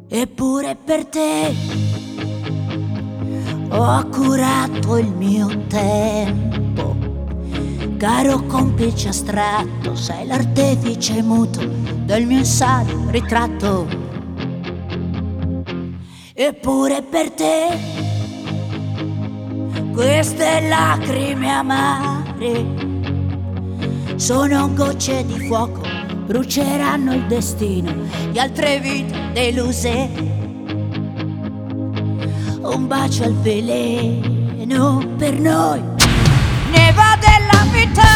Eppure per te ho accurato il mio tempo. Caro complice astratto, sei l'artefice muto del mio insano ritratto. Eppure per te queste lacrime amare sono gocce di fuoco, bruceranno il destino di altre vite deluse. Un bacio al veleno per noi, neva della vita,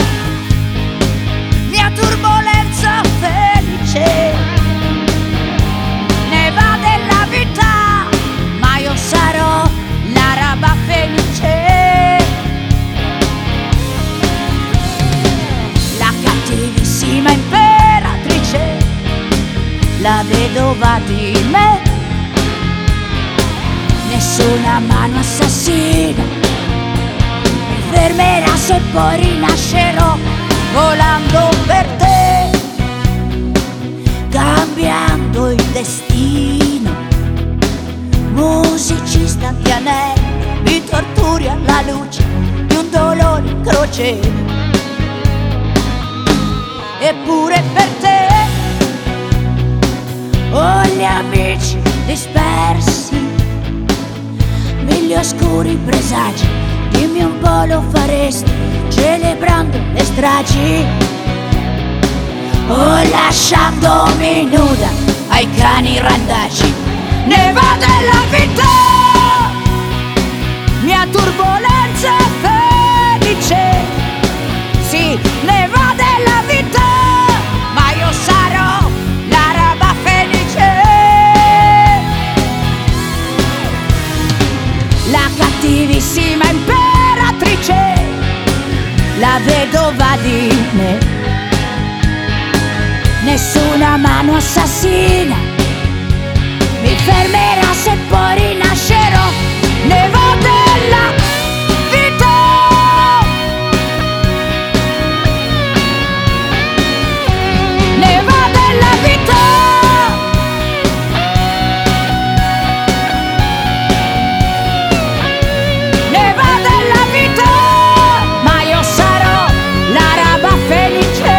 mia turbolenza felice. Neva della vita, ma io sarò l'araba felice. La cattivissima imperatrice, la vedova di me. Nessuna mano assassina mi fermerà se poi rinascerò volando per te, cambiando il destino. Musicista di anelli, mi torturi alla luce di un dolore in croce. Eppure per te ho gli amici dispersi, mille oscuri presagi, dimmi un po' lo faresti celebrando le stragi o lasciandomi nuda ai cani randaci. Neva della vita, mia turbolenza felice. Sì, neva della vita, ma io sarò l'araba felice. La cattivissima imperatrice, la vedova di me. Nessuna mano assassina mi fermerà se poi rinascerò. Neva della vita, neva della vita, neva della vita, ma io sarò l'araba felice.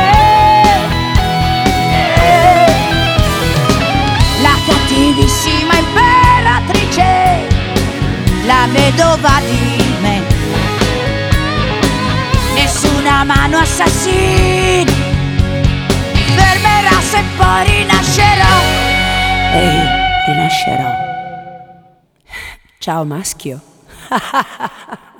La cattivissima imperatrice, la vedova di me. Nessuna mano assassina mi fermerà se poi rinascerò. Ehi, rinascerò. Ciao maschio.